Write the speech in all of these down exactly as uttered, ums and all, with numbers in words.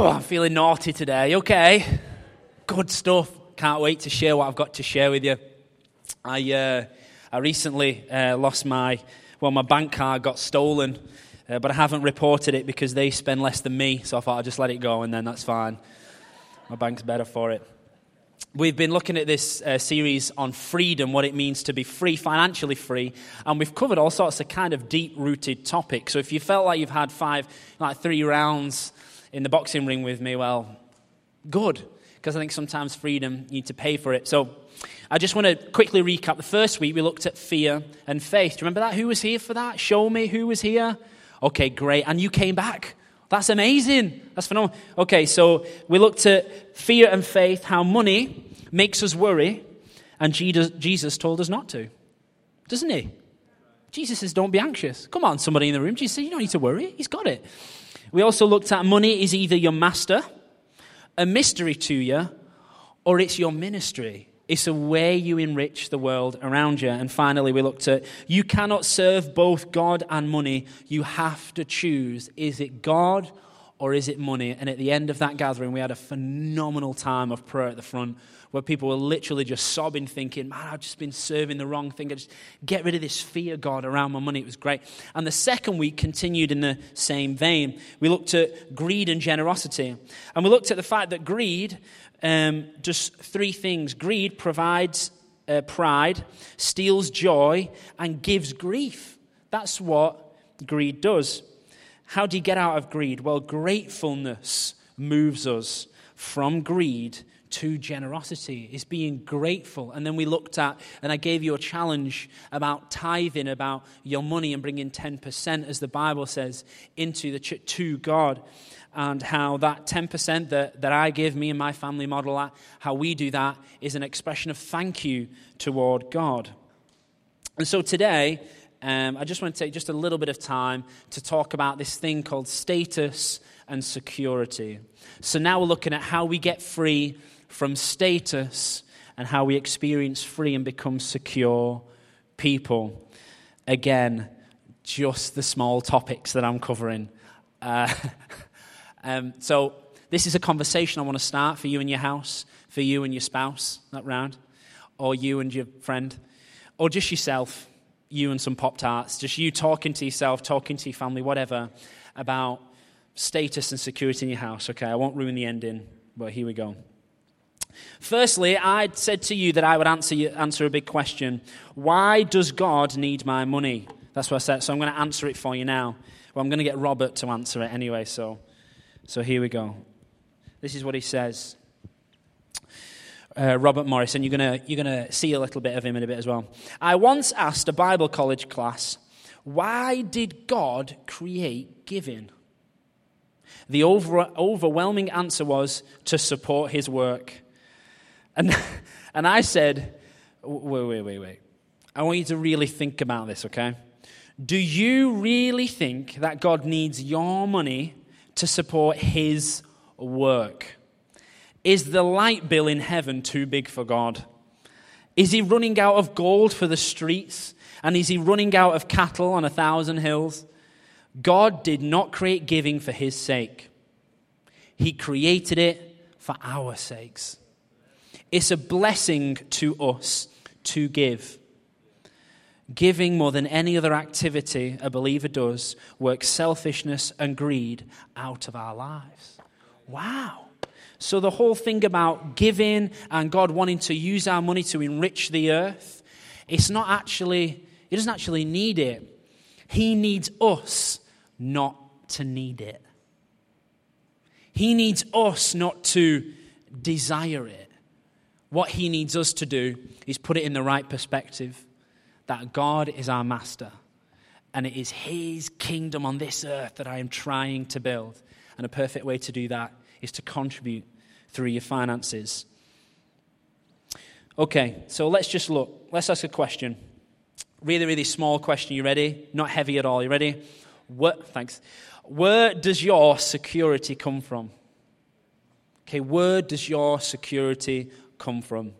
Oh, I'm feeling naughty today. Okay. Good stuff. Can't wait to share what I've got to share with you. I uh, I recently uh, lost my, well, my bank card got stolen, uh, but I haven't reported it because they spend less than me, so I thought I'd just let it go and then that's fine. My bank's better for it. We've been looking at this uh, series on freedom, what it means to be free, financially free, and we've covered all sorts of kind of deep-rooted topics. So if you felt like you've had five, like three rounds in the boxing ring with me, well, good, because I think sometimes freedom, you need to pay for it. So I just want to quickly recap. The first week we looked at fear and faith. Do you remember that? Who was here for that? Show me who was here. Okay, great. And you came back. That's amazing. That's phenomenal. Okay, so we looked at fear and faith, how money makes us worry, and Jesus told us not to, doesn't he? Jesus says, don't be anxious. Come on, somebody in the room. Jesus says, you don't need to worry. He's got it. We also looked at money is either your master, a mystery to you, or it's your ministry. It's a way you enrich the world around you. And finally, we looked at you cannot serve both God and money. You have to choose. Is it God or is it money? And at the end of that gathering, we had a phenomenal time of prayer at the front where people were literally just sobbing, thinking, man, I've just been serving the wrong thing. I just get rid of this fear, God, around my money. It was great. And the second week continued in the same vein. We looked at greed and generosity. And we looked at the fact that greed, um, just three things. Greed provides uh, pride, steals joy, and gives grief. That's what greed does. How do you get out of greed? Well, gratefulness moves us from greed to generosity. Is being grateful. And then we looked at, and I gave you a challenge about tithing, about your money and bringing ten percent, as the Bible says, into the ch- to God. And how that ten percent that, that I give, me and my family model that, how we do that is an expression of thank you toward God. And so today, Um, I just want to take just a little bit of time to talk about this thing called status and security. So now we're looking at how we get free from status and how we experience free and become secure people. Again, just the small topics that I'm covering. Uh, um, so this is a conversation I want to start for you in your house, for you and your spouse, that round, or you and your friend, or just yourself. You and some Pop-Tarts, just you talking to yourself, talking to your family, whatever, about status and security in your house. Okay, I won't ruin the ending, but here we go. Firstly, I said to you that I would answer you, answer a big question. Why does God need my money? That's what I said, so I'm going to answer it for you now. Well, I'm going to get Robert to answer it anyway, so, so here we go. This is what he says. Uh, Robert Morris, and you're gonna you're gonna see a little bit of him in a bit as well. I once asked a Bible college class, why did God create giving? The over, overwhelming answer was to support his work. And and I said, wait, wait, wait, wait. I want you to really think about this, okay? Do you really think that God needs your money to support his work? Is the light bill in heaven too big for God? Is he running out of gold for the streets? And is he running out of cattle on a thousand hills? God did not create giving for his sake. He created it for our sakes. It's a blessing to us to give. Giving more than any other activity a believer does works selfishness and greed out of our lives. Wow. So the whole thing about giving and God wanting to use our money to enrich the earth, it's not actually, he doesn't actually need it. He needs us not to need it. He needs us not to desire it. What he needs us to do is put it in the right perspective, that God is our master and it is his kingdom on this earth that I am trying to build. And a perfect way to do that is to contribute through your finances. Okay, so let's just look. Let's ask a question. Really, really small question. You ready? Not heavy at all. You ready? What? Thanks. Where does your security come from? Okay, where does your security come from?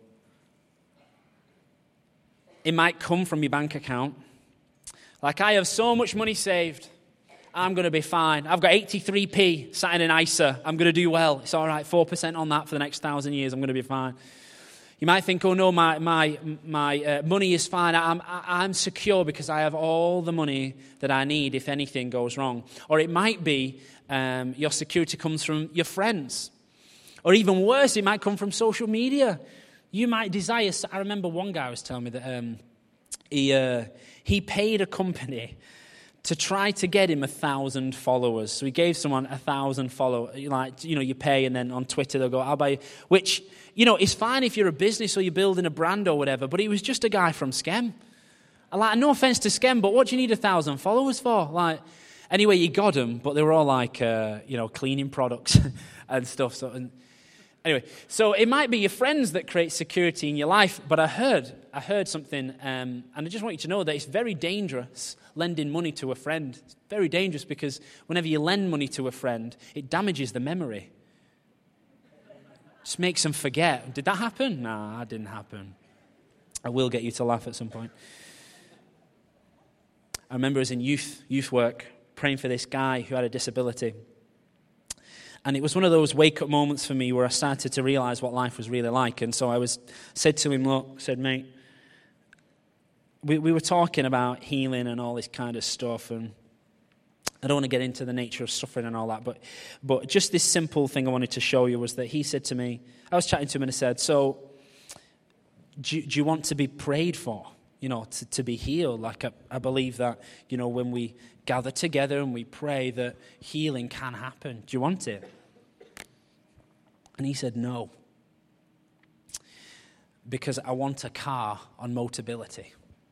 It might come from your bank account. Like, I have so much money saved. I'm going to be fine. I've got eighty-three p sat in an I S A. I'm going to do well. It's all right, four percent on that for the next thousand years. I'm going to be fine. You might think, oh no, my my my uh, money is fine. I'm I'm secure because I have all the money that I need if anything goes wrong. Or it might be um, your security comes from your friends. Or even worse, it might come from social media. You might desire. I remember one guy was telling me that um, he uh, he paid a company to try to get him a thousand followers. So he gave someone a thousand followers. Like, you know, you pay and then on Twitter they'll go, I'll buy you. Which, you know, is fine if you're a business or you're building a brand or whatever, but he was just a guy from Skem. Like, no offense to Skem, but what do you need a thousand followers for? Like, anyway, you got them, but they were all like, uh, you know, cleaning products and stuff. So, and anyway, so it might be your friends that create security in your life, but I heard, I heard something, um, and I just want you to know that it's very dangerous lending money to a friend. It's very dangerous because whenever you lend money to a friend, it damages the memory. Just makes them forget. Did that happen? No, that didn't happen. I will get you to laugh at some point. I remember as in youth, youth work, praying for this guy who had a disability. And it was one of those wake-up moments for me where I started to realize what life was really like. And so I was said to him, look, said, mate, we, we were talking about healing and all this kind of stuff, and I don't want to get into the nature of suffering and all that, but but just this simple thing I wanted to show you was that he said to me, I was chatting to him and I said, so do you, do you want to be prayed for, you know, to, to be healed? Like I, I believe that, you know, when we gather together and we pray that healing can happen. Do you want it? And he said, no, because I want a car on Motability.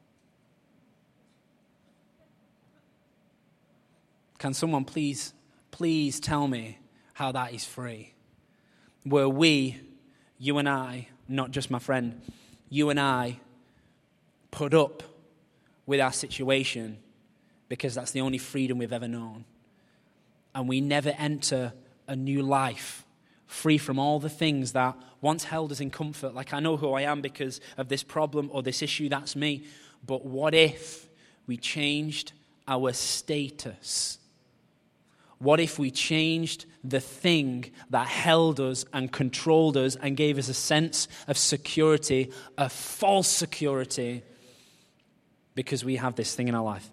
Can someone please, please tell me how that is free? Where we, you and I, not just my friend, you and I put up with our situation because that's the only freedom we've ever known. And we never enter a new life free from all the things that once held us in comfort. Like, I know who I am because of this problem or this issue, that's me. But what if we changed our status? What if we changed the thing that held us and controlled us and gave us a sense of security, a false security, because we have this thing in our life?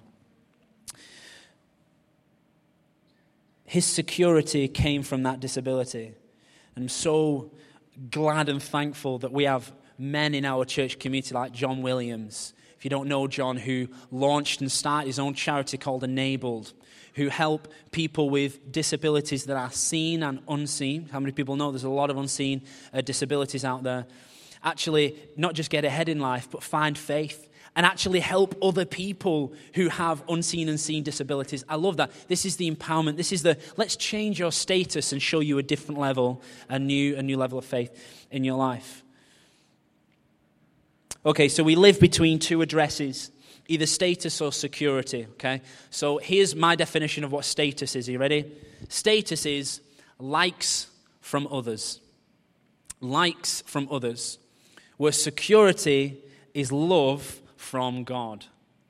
His security came from that disability. And I'm so glad and thankful that we have men in our church community like John Williams. If you don't know John, who launched and started his own charity called Enabled, who help people with disabilities that are seen and unseen. How many people know there's a lot of unseen uh, disabilities out there? Actually, not just get ahead in life, but find faith and actually help other people who have unseen and seen disabilities. I love that. This is the empowerment. This is the, let's change your status and show you a different level, a new, a new level of faith in your life. Okay, so we live between two addresses, either status or security, okay? So here's my definition of what status is. Are you ready? Status is likes from others. Likes from others. Where security is love from God.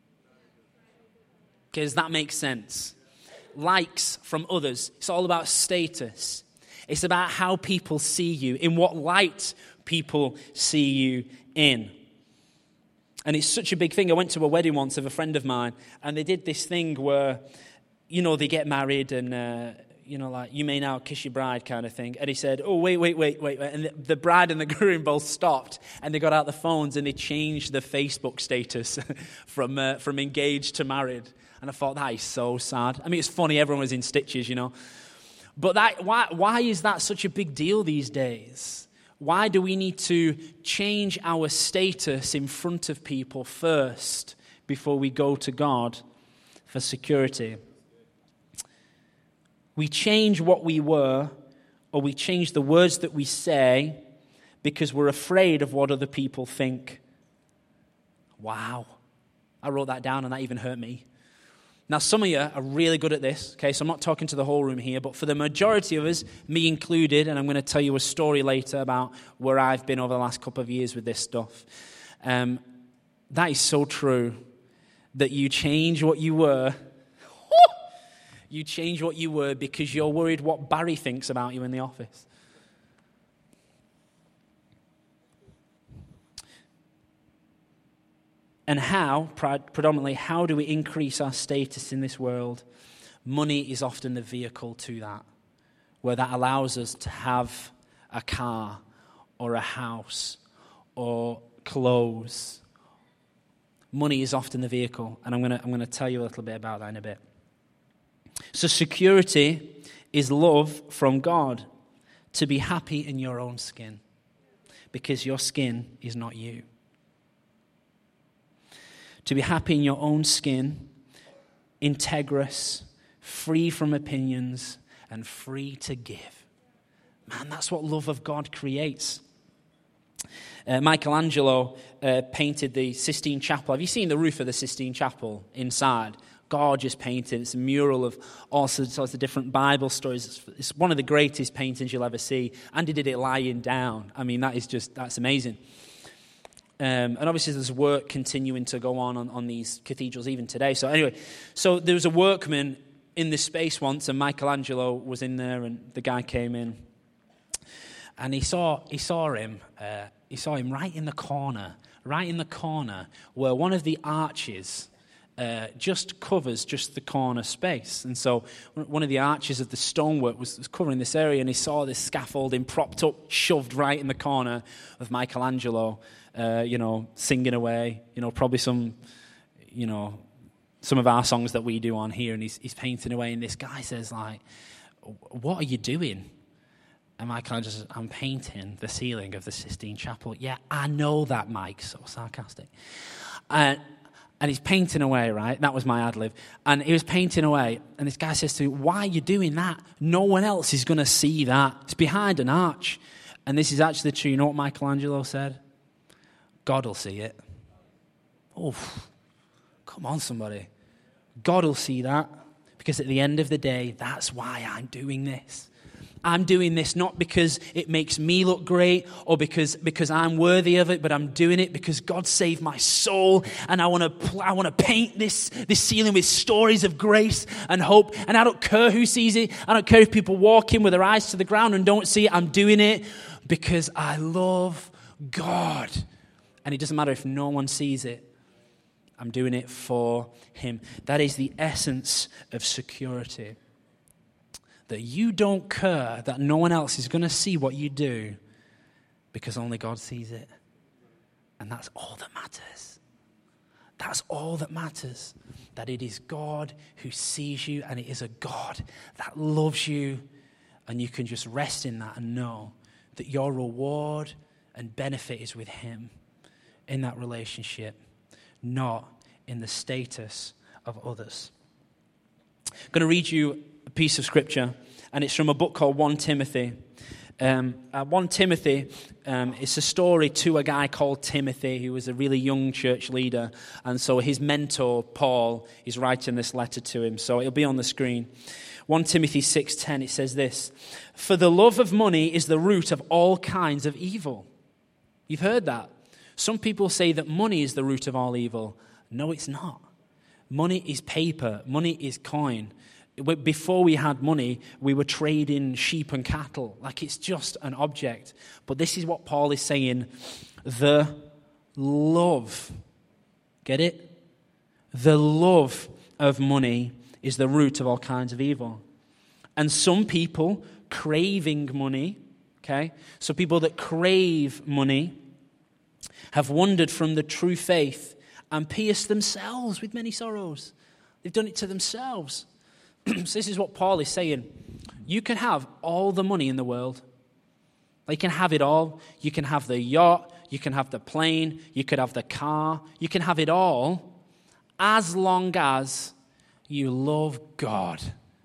Okay, does that make sense? Likes from others. It's all about status. It's about how people see you, in what light people see you in. And it's such a big thing. I went to a wedding once of a friend of mine, and they did this thing where, you know, they get married and, uh, you know, like, you may now kiss your bride kind of thing. And he said, oh, wait, wait, wait, wait. And the, the bride and the groom both stopped, and they got out the phones and they changed the Facebook status from uh, from engaged to married. And I thought, that is so sad. I mean, it's funny, everyone was in stitches, you know. But that why why is that such a big deal these days? Why do we need to change our status in front of people first before we go to God for security? We change what we were, or we change the words that we say because we're afraid of what other people think. Wow. I wrote that down and that even hurt me. Now, some of you are really good at this, okay? So I'm not talking to the whole room here, but for the majority of us, me included, and I'm going to tell you a story later about where I've been over the last couple of years with this stuff. Um, that is so true, that you change what you were. You change what you were because you're worried what Barry thinks about you in the office. And how, predominantly, how do we increase our status in this world? Money is often the vehicle to that, where that allows us to have a car or a house or clothes. Money is often the vehicle, and I'm going to I'm going to tell you a little bit about that in a bit. So security is love from God, to be happy in your own skin, because your skin is not you. To be happy in your own skin, integrous, free from opinions, and free to give. Man, that's what love of God creates. Uh, Michelangelo uh, painted the Sistine Chapel. Have you seen the roof of the Sistine Chapel inside? Gorgeous painting. It's a mural of all sorts of different Bible stories. It's, it's one of the greatest paintings you'll ever see. And he did it lying down. I mean, that is just, that's amazing. Um, and obviously there's work continuing to go on, on on these cathedrals even today. So anyway, so there was a workman in this space once, and Michelangelo was in there, and the guy came in, and he saw he saw him. Uh, he saw him right in the corner, right in the corner where one of the arches uh, just covers just the corner space. And so one of the arches of the stonework was, was covering this area, and he saw this scaffolding propped up, shoved right in the corner of Michelangelo. Uh, you know, singing away, you know, probably some, you know, some of our songs that we do on here, and he's, he's painting away, and this guy says, like, what are you doing? And Mike, I just, I'm painting the ceiling of the Sistine Chapel. Yeah, I know that, Mike, so sarcastic. Uh, and he's painting away, right? That was my ad-lib. And he was painting away, and this guy says to me, why are you doing that? No one else is going to see that. It's behind an arch. And this is actually true. You know what Michelangelo said? God will see it. Oh, come on, somebody. God will see that, because at the end of the day, that's why I'm doing this. I'm doing this not because it makes me look great or because, because I'm worthy of it, but I'm doing it because God saved my soul, and I want to I want to paint this, this ceiling with stories of grace and hope. And I don't care who sees it. I don't care if people walk in with their eyes to the ground and don't see it. I'm doing it because I love God. And it doesn't matter if no one sees it. I'm doing it for him. That is the essence of security. That you don't care that no one else is going to see what you do, because only God sees it. And that's all that matters. That's all that matters. That it is God who sees you, and it is a God that loves you. And you can just rest in that and know that your reward and benefit is with him. In that relationship, not in the status of others. I'm going to read you a piece of scripture, and it's from a book called First Timothy. Um, uh, First Timothy, um, it's a story to a guy called Timothy, who was a really young church leader, and so his mentor, Paul, is writing this letter to him, so it'll be on the screen. First Timothy six ten, it says this: "For the love of money is the root of all kinds of evil." You've heard that. Some people say that money is the root of all evil. No, it's not. Money is paper. Money is coin. Before we had money, we were trading sheep and cattle. Like, it's just an object. But this is what Paul is saying. The love. Get it? The love of money is the root of all kinds of evil. And some people craving money, okay? So people that crave money have wandered from the true faith and pierced themselves with many sorrows. They've done it to themselves. So this is what Paul is saying. You can have all the money in the world. You can have it all. You can have the yacht. You can have the plane. You could have the car. You can have it all as long as you love God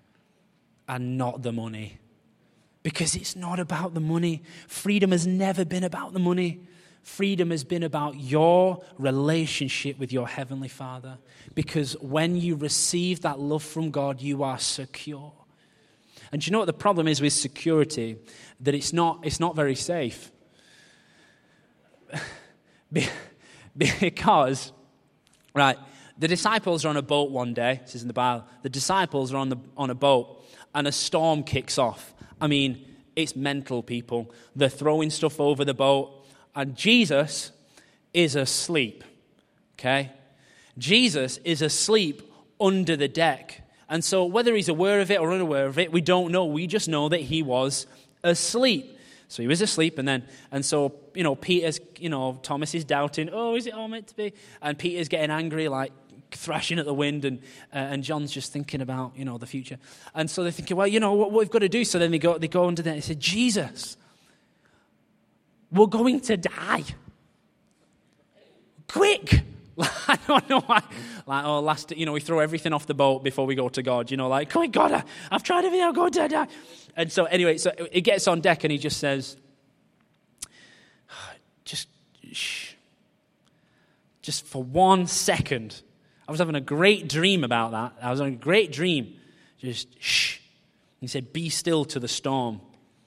and not the money. Because it's not about the money. Freedom has never been about the money. Freedom has been about your relationship with your Heavenly Father. Because when you receive that love from God, you are secure. And do you know what the problem is with security? That it's not, it's not very safe. Because, right, The disciples are on a boat one day. This is in the Bible. The disciples are on the on a boat, and a storm kicks off. I mean, it's mental, people. They're throwing stuff over the boat, and Jesus is asleep. Okay? Jesus is asleep under the deck. And so whether he's aware of it or unaware of it, we don't know. We just know that he was asleep. So he was asleep, and then, and so, you know, Peter's, you know, Thomas is doubting, oh, is it all meant to be? And Peter's getting angry, like thrashing at the wind, and uh, and John's just thinking about, you know, the future. And so they're thinking, well, you know, what, what we've got to do. So then they go, they go under there, and they say, Jesus, we're going to die. Quick! I don't know why. Like, oh, last, you know, we throw everything off the boat before we go to God. You know, like, quick, God, I, I've tried everything, I'm going to die. And so, anyway, so it gets on deck, and he just says, just, shh. Just for one second. I was having a great dream about that. I was having a great dream. Just, shh. He said, be still to the storm.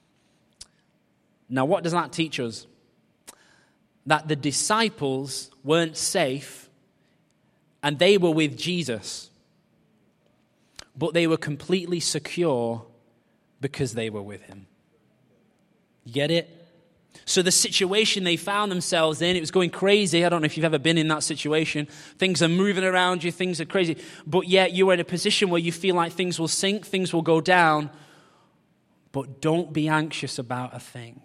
Now, what does that teach us? That the disciples weren't safe, and they were with Jesus, but they were completely secure because they were with him. You get it? So the situation they found themselves in, it was going crazy. I don't know if you've ever been in that situation. Things are moving around you, things are crazy, but yet you are in a position where you feel like things will sink, things will go down, but don't be anxious about a thing.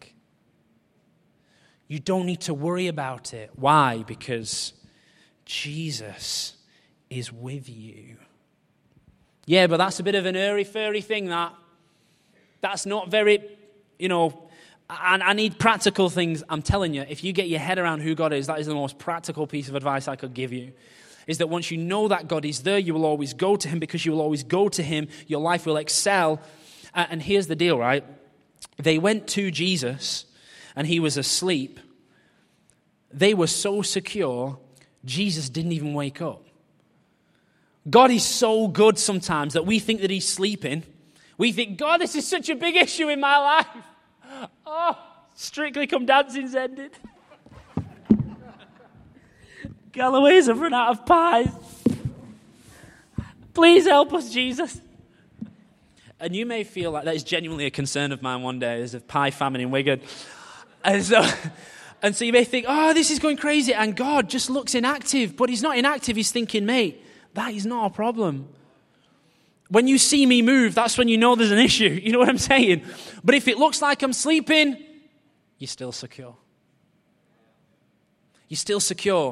You don't need to worry about it. Why? Because Jesus is with you. Yeah, but that's a bit of an airy-fairy thing, that. That's not very, you know, I, I need practical things. I'm telling you, if you get your head around who God is, that is the most practical piece of advice I could give you. Is that once you know that God is there, you will always go to him, because you will always go to him. Your life will excel. Uh, and here's the deal, right? They went to Jesus, and he was asleep. They were so secure, Jesus didn't even wake up. God is so good sometimes that we think that he's sleeping. We think, God, this is such a big issue in my life. Oh, Strictly Come Dancing's ended. Galloway's have run out of pies. Please help us, Jesus. And you may feel like that is genuinely a concern of mine one day. There's a pie famine in Wigan. And so... And so you may think, oh, this is going crazy, and God just looks inactive. But he's not inactive. He's thinking, mate, that is not a problem. When you see me move, that's when you know there's an issue. You know what I'm saying? But if it looks like I'm sleeping, you're still secure. You're still secure.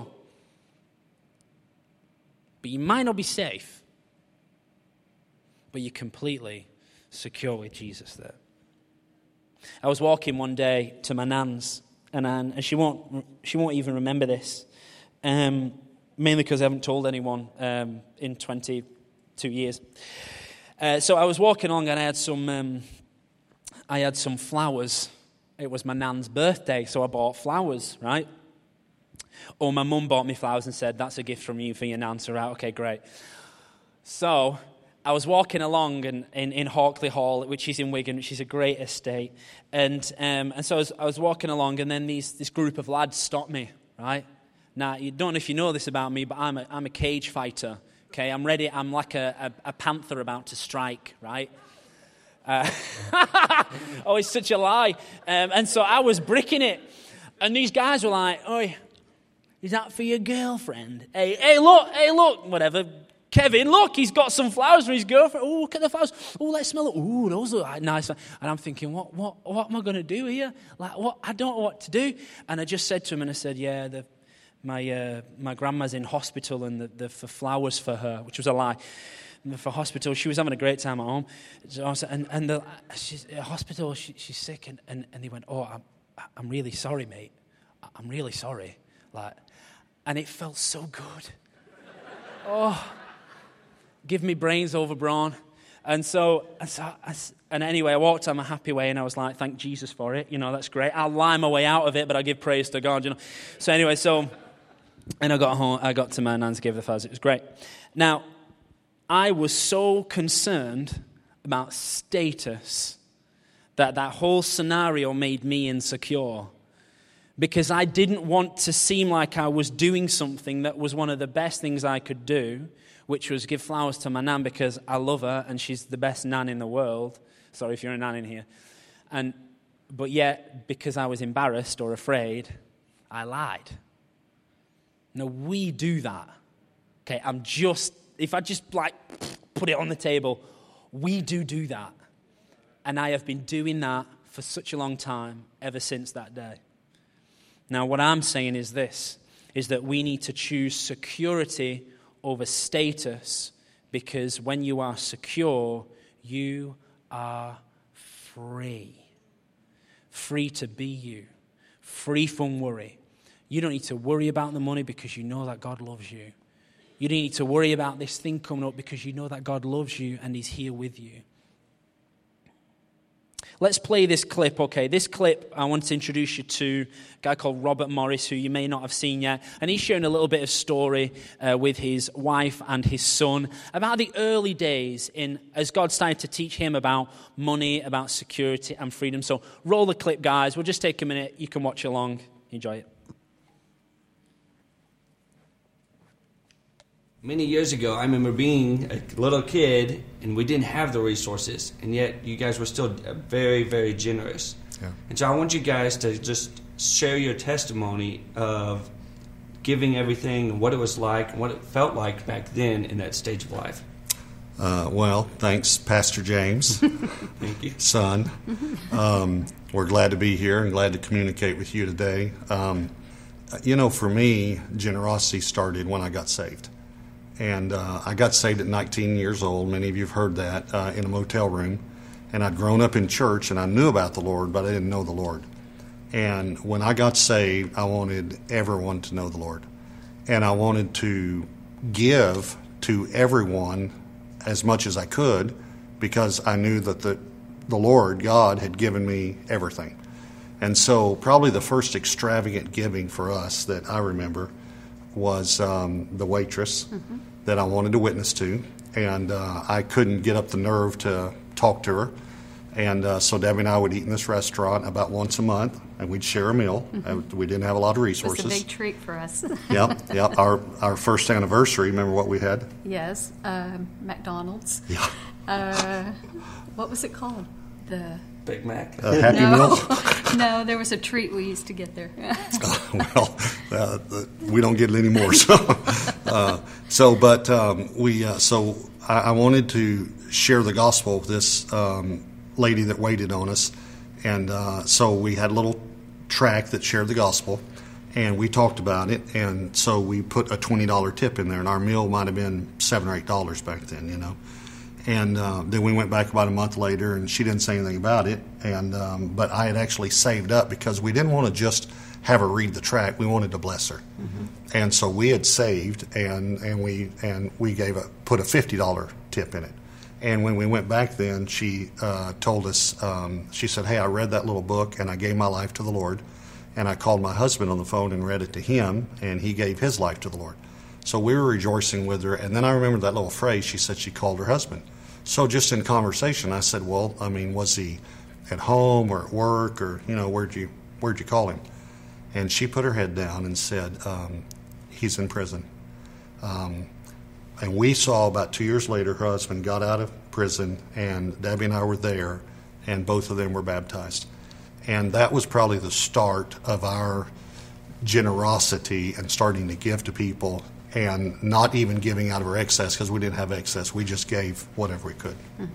But you might not be safe. But you're completely secure with Jesus there. I was walking one day to my nan's. And, and she won't she won't even remember this, um, mainly because I haven't told anyone um, in twenty-two years. Uh, so I was walking along, and I had some um, I had some flowers. It was my nan's birthday, so I bought flowers, right? Or my mum bought me flowers and said, "That's a gift from you for your nan." So right, okay, great. So I was walking along in, in, in Hawkley Hall, which is in Wigan, which is a great estate. And um, and so I was, I was walking along, and then these this group of lads stopped me, right? Now, you don't know if you know this about me, but I'm a, I'm a cage fighter, okay? I'm ready. I'm like a, a, a panther about to strike, right? Uh, oh, it's such a lie. Um, and so I was bricking it. And these guys were like, "Oi, is that for your girlfriend? Hey, hey, look, hey, look, whatever. Kevin, look, he's got some flowers for his girlfriend. Oh, look at the flowers. Oh, let's smell it. Oh, those are nice." And I'm thinking, what, what, what am I going to do here? Like, what? I don't know what to do. And I just said to him, and I said, "Yeah, the, my uh, my grandma's in hospital, and the, the for flowers for her," which was a lie. For hospital, she was having a great time at home. So I said, and and the, she's at hospital, she, she's sick, and, and, and they went, "Oh, I'm I'm really sorry, mate. I'm really sorry." Like, and it felt so good. Oh. Give me brains over brawn. And so, and, so, and anyway, I walked on my happy way, and I was like, thank Jesus for it. You know, that's great. I'll lie my way out of it, but I give praise to God, you know. So anyway, so, and I got home, I got to my nan's, gave the flowers. It was great. Now, I was so concerned about status that that whole scenario made me insecure. because I didn't want to seem like I was doing something that was one of the best things I could do, which was give flowers to my nan because I love her and she's the best nan in the world. Sorry if you're a nan in here. And but yet, because I was embarrassed or afraid, I lied. No, we do that. Okay, I'm just, if I just like put it on the table, we do do that. And I have been doing that for such a long time, ever since that day. Now, what I'm saying is this, is that we need to choose security over status, because when you are secure, you are free. Free to be you. Free from worry. You don't need to worry about the money because you know that God loves you. You don't need to worry about this thing coming up because you know that God loves you and He's here with you. Let's play this clip, okay? This clip, I want to introduce you to a guy called Robert Morris, who you may not have seen yet. And he's sharing a little bit of story uh, with his wife and his son about the early days in as God started to teach him about money, about security and freedom. So roll the clip, guys. We'll just take a minute. You can watch along. Enjoy it. Many years ago, I remember being a little kid, and we didn't have the resources, and yet you guys were still very, very generous. Yeah. And so I want you guys to just share your testimony of giving everything, what it was like, and what it felt like back then in that stage of life. Uh, well, thanks, Pastor James. Thank you. Son. Um, we're glad to be here and glad to communicate with you today. Um, you know, for me, generosity started when I got saved. And uh, I got saved at nineteen years old. Many of you have heard that, uh, in a motel room. And I'd grown up in church, and I knew about the Lord, but I didn't know the Lord. And when I got saved, I wanted everyone to know the Lord. And I wanted to give to everyone as much as I could, because I knew that the, the Lord, God, had given me everything. And so probably the first extravagant giving for us that I remember was um, the waitress mm-hmm. that I wanted to witness to, and uh, I couldn't get up the nerve to talk to her. And uh, so Debbie and I would eat in this restaurant about once a month, and we'd share a meal. Mm-hmm. We didn't have a lot of resources. It was a big treat for us. Yep, yep. Our our first anniversary, remember what we had? Yes, um, McDonald's. Yeah. Uh, what was it called? The Big Mac. Uh, Happy no. Meal? No, there was a treat we used to get there. uh, well, uh, we don't get it anymore. So, uh, so but um, we, uh, so I, I wanted to share the gospel with this um, lady that waited on us, and uh, so we had a little tract that shared the gospel, and we talked about it, and so we put a twenty dollars tip in there, and our meal might have been seven or eight dollars back then, you know. And uh, then we went back about a month later, and she didn't say anything about it. And um, but I had actually saved up because we didn't want to just have her read the tract. We wanted to bless her, mm-hmm. and so we had saved, and, and we and we gave a put a fifty dollars tip in it. And when we went back, then she uh, told us. Um, she said, "Hey, I read that little book, and I gave my life to the Lord." And I called my husband on the phone and read it to him, and he gave his life to the Lord. So we were rejoicing with her. And then I remember that little phrase. She said she called her husband. So just in conversation, I said, well, I mean, was he at home or at work, or, you know, where'd you where'd you call him? And she put her head down and said, um, he's in prison. Um, and we saw about two years later, her husband got out of prison, and Debbie and I were there, and both of them were baptized. And that was probably the start of our generosity and starting to give to people, and not even giving out of our excess, because we didn't have excess. We just gave whatever we could. Mm-hmm.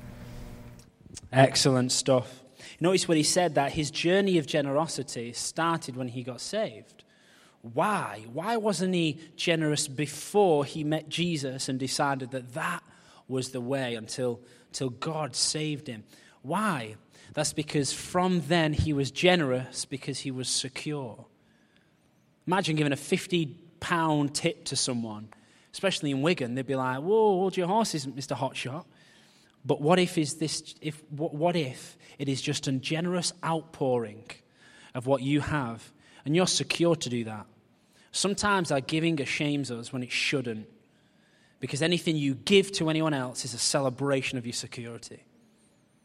Excellent stuff. Notice what he said, that his journey of generosity started when he got saved. Why? Why wasn't he generous before he met Jesus and decided that that was the way until, until God saved him? Why? That's because from then he was generous because he was secure. Imagine giving a fifty pound tip to someone, especially in Wigan. They'd be like, whoa, hold your horses, Mister Hotshot. But what if is this if what, what if it is just a generous outpouring of what you have, and you're secure to do that? Sometimes our giving ashames us when it shouldn't, because anything you give to anyone else is a celebration of your security.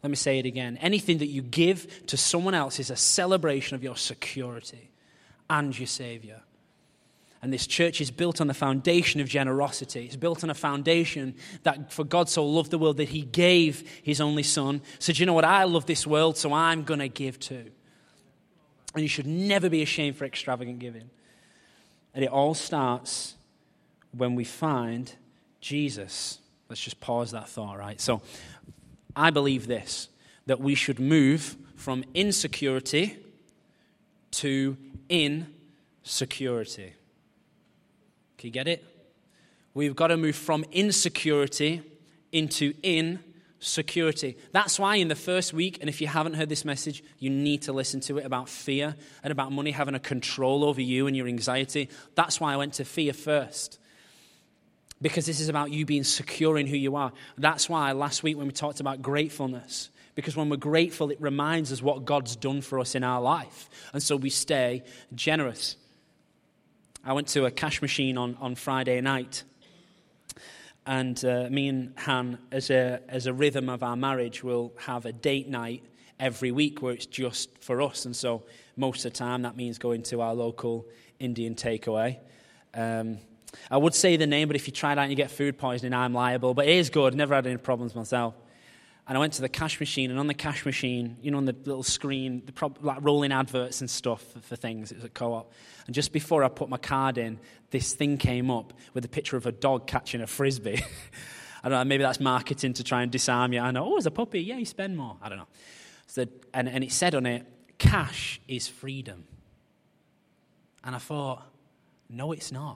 Let me say it again. Anything that you give to someone else is a celebration of your security and your Savior. And this church is built on the foundation of generosity. It's built on a foundation that for God so loved the world that he gave his only son. So do you know what? I love this world, so I'm going to give too. And you should never be ashamed for extravagant giving. And it all starts when we find Jesus. Let's just pause that thought, right? So I believe this, that we should move from insecurity to insecurity. Can you get it? We've got to move from insecurity into insecurity. That's why in the first week, and if you haven't heard this message, you need to listen to it about fear and about money having a control over you and your anxiety. That's why I went to fear first. Because this is about you being secure in who you are. That's why last week when we talked about gratefulness, because when we're grateful, it reminds us what God's done for us in our life. And so we stay generous. I went to a cash machine on, on Friday night. And uh, me and Han, as a, as a rhythm of our marriage, will have a date night every week where it's just for us. And so most of the time that means going to our local Indian takeaway. Um I would say the name, but if you try that and you get food poisoning, I'm liable. But it is good. Never had any problems myself. And I went to the cash machine, and on the cash machine, you know, on the little screen, the pro- like rolling adverts and stuff for, for things. It was a co-op. And just before I put my card in, this thing came up with a picture of a dog catching a frisbee. I don't know, maybe that's marketing to try and disarm you. I know, oh, it's a puppy. Yeah, you spend more. I don't know. So, and, and it said on it, cash is freedom. And I thought, no, it's not.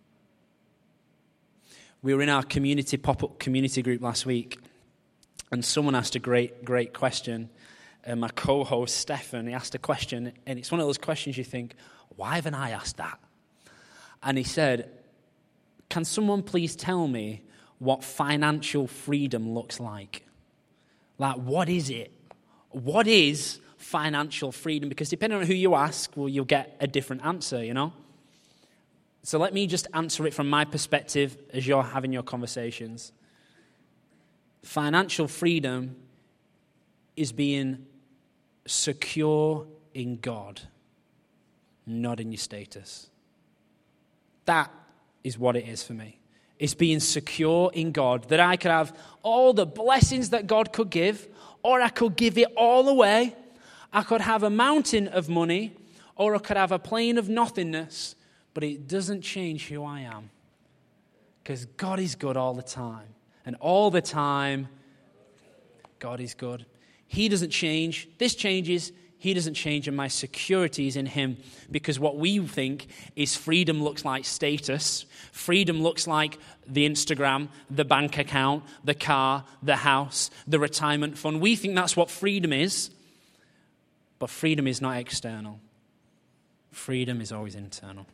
We were in our community pop-up community group last week, and someone asked a great, great question. And my co-host, Stefan, he asked a question, and it's one of those questions you think, why haven't I asked that? And he said, can someone please tell me what financial freedom looks like? Like, what is it? What is financial freedom? Because depending on who you ask, well, you'll get a different answer, you know? So let me just answer it from my perspective as you're having your conversations. Financial freedom is being secure in God, not in your status. That is what it is for me. It's being secure in God, that I could have all the blessings that God could give, or I could give it all away. I could have a mountain of money, or I could have a plain of nothingness. But it doesn't change who I am. Because God is good all the time. And all the time, God is good. He doesn't change. This changes. He doesn't change. And my security is in him. Because what we think is freedom looks like status. Freedom looks like the Instagram, the bank account, the car, the house, the retirement fund. We think that's what freedom is. But freedom is not external. Freedom is always internal.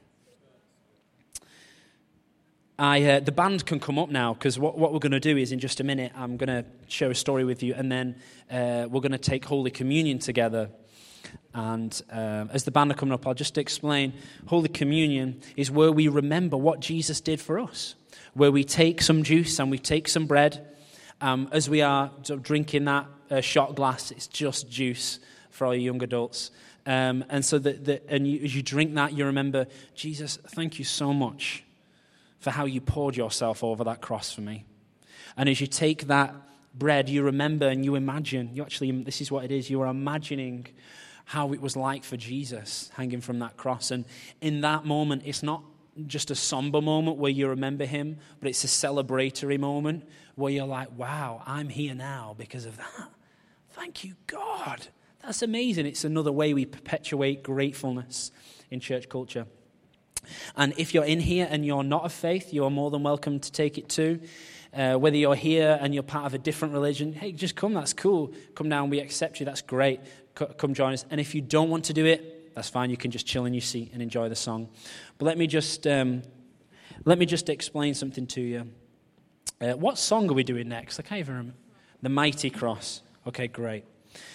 I, uh, the band can come up now, because what, what we're going to do is in just a minute I'm going to share a story with you, and then uh, we're going to take Holy Communion together. And uh, as the band are coming up, I'll just explain. Holy Communion is where we remember what Jesus did for us, where we take some juice and we take some bread. Um, as we are sort of drinking that uh, shot glass, it's just juice for all you young adults. Um, and so that, that and you, as you drink that, you remember, Jesus, thank you so much for how you poured yourself over that cross for me. And as you take that bread, you remember and you imagine, you actually, this is what it is, you are imagining how it was like for Jesus hanging from that cross. And in that moment, it's not just a somber moment where you remember him, but it's a celebratory moment where you're like, wow, I'm here now because of that. Thank you, God. That's amazing. It's another way we perpetuate gratefulness in church culture. And if you're in here and you're not of faith, you are more than welcome to take it too. Uh, whether you're here and you're part of a different religion, hey, just come, that's cool. Come down, we accept you, that's great. C- come join us. And if you don't want to do it, that's fine. You can just chill in your seat and enjoy the song. But let me just um, let me just explain something to you. Uh, what song are we doing next? I can't even remember. The Mighty Cross. Okay, great.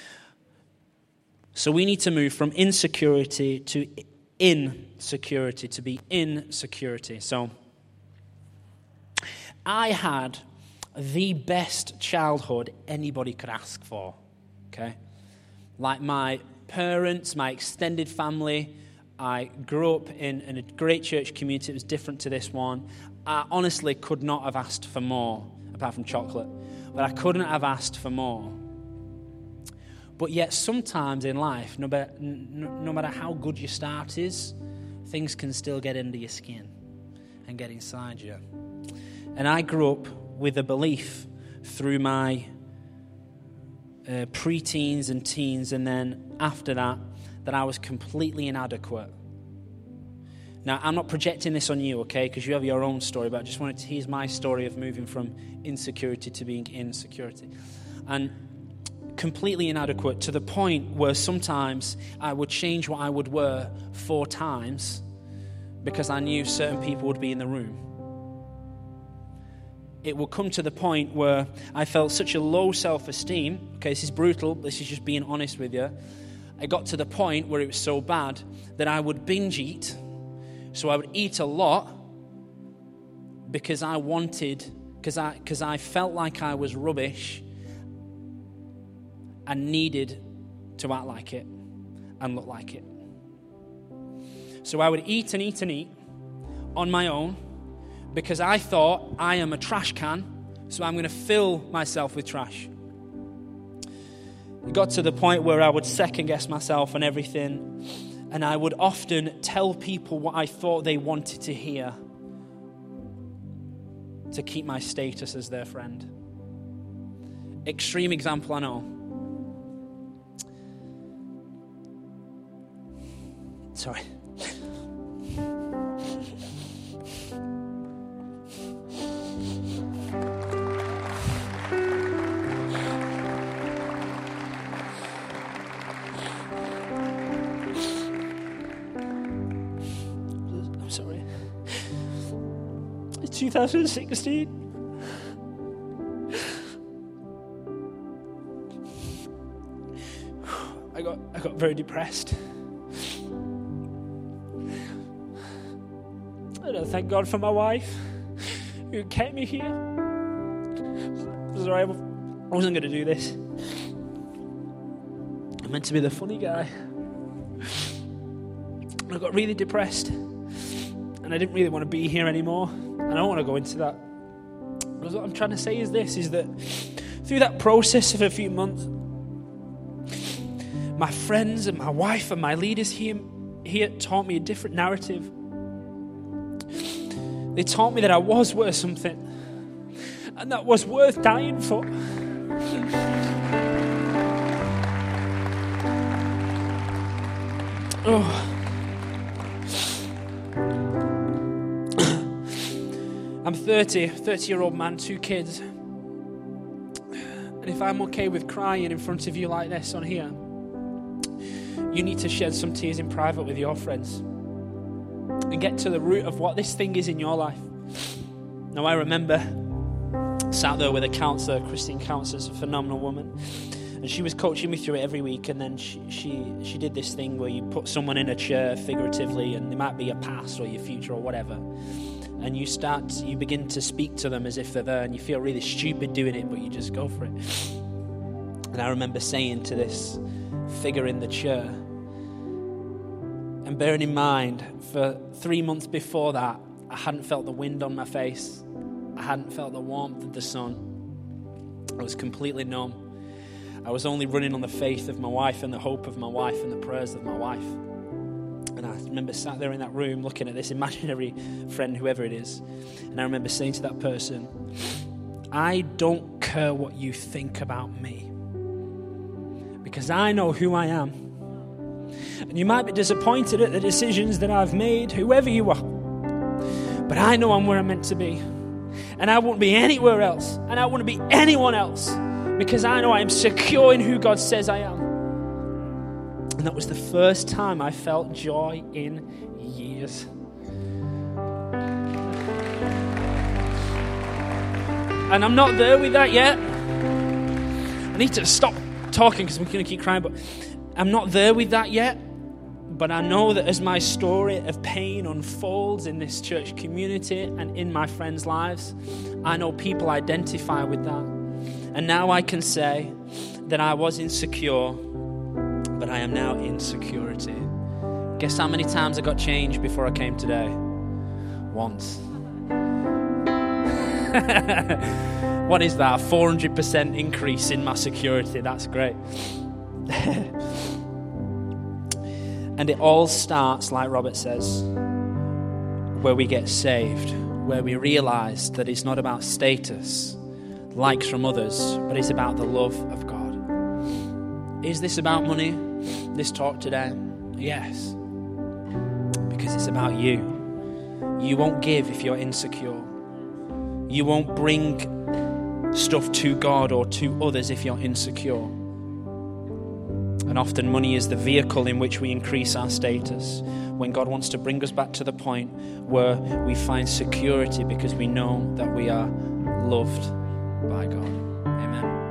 So we need to move from insecurity to insecurity, to be in security. So I had the best childhood anybody could ask for, okay? Like my parents, my extended family, I grew up in, in a great church community. It was different to this one. I honestly could not have asked for more, apart from chocolate. But I couldn't have asked for more. But yet sometimes in life, no matter, no, no matter how good your start is, things can still get under your skin and get inside you. And I grew up with a belief through my uh, pre-teens and teens, and then after that, that I was completely inadequate. Now, I'm not projecting this on you, okay, because you have your own story, but I just wanted to, here's my story of moving from insecurity to being insecurity. And completely inadequate to the point where sometimes I would change what I would wear four times because I knew certain people would be in the room. It would come to the point where I felt such a low self-esteem. Okay, this is brutal. This is just being honest with you. I got to the point where it was so bad that I would binge eat. So I would eat a lot because I wanted, because I, because I felt like I was rubbish and needed to act like it and look like it. So I would eat and eat and eat on my own because I thought I am a trash can, so I'm going to fill myself with trash. It got to the point where I would second guess myself and everything, and I would often tell people what I thought they wanted to hear to keep my status as their friend. Extreme example, I know. Sorry. I'm sorry. It's two thousand sixteen. I got I got very depressed. And I thank God for my wife who kept me here. Sorry, I wasn't going to do this. I meant to be the funny guy. I got really depressed. And I didn't really want to be here anymore. I don't want to go into that. But what I'm trying to say is this, is that through that process of a few months, my friends and my wife and my leaders here, here taught me a different narrative. They taught me that I was worth something, and that was worth dying for. Oh. I'm thirty, thirty-year-old man, two kids. And if I'm okay with crying in front of you like this on here, you need to shed some tears in private with your friends and get to the root of what this thing is in your life. Now, I remember sat there with a counsellor, Christine Counsellor's a phenomenal woman, and she was coaching me through it every week. And then she, she she did this thing where you put someone in a chair figuratively, and they might be your past or your future or whatever, and you start, you begin to speak to them as if they're there, and you feel really stupid doing it, but you just go for it. And I remember saying to this figure in the chair, and bearing in mind, for three months before that, I hadn't felt the wind on my face. I hadn't felt the warmth of the sun. I was completely numb. I was only running on the faith of my wife and the hope of my wife and the prayers of my wife. And I remember sat there in that room looking at this imaginary friend, whoever it is. And I remember saying to that person, I don't care what you think about me, because I know who I am. And you might be disappointed at the decisions that I've made, whoever you are. But I know I'm where I'm meant to be. And I won't be anywhere else. And I won't be anyone else. Because I know I am secure in who God says I am. And that was the first time I felt joy in years. And I'm not there with that yet. I need to stop talking because I'm going to keep crying. But I'm not there with that yet. But I know that as my story of pain unfolds in this church community and in my friends' lives, I know people identify with that. And now I can say that I was insecure, but I am now in security. Guess how many times I got changed before I came today? Once. What is that? A four hundred percent increase in my security. That's great. And it all starts, like Robert says, where we get saved, where we realize that it's not about status, likes from others, but it's about the love of God. Is this about money, this talk today? Yes. Because it's about you. You won't give if you're insecure. You won't bring stuff to God or to others if you're insecure. And often money is the vehicle in which we increase our status, when God wants to bring us back to the point where we find security because we know that we are loved by God. Amen.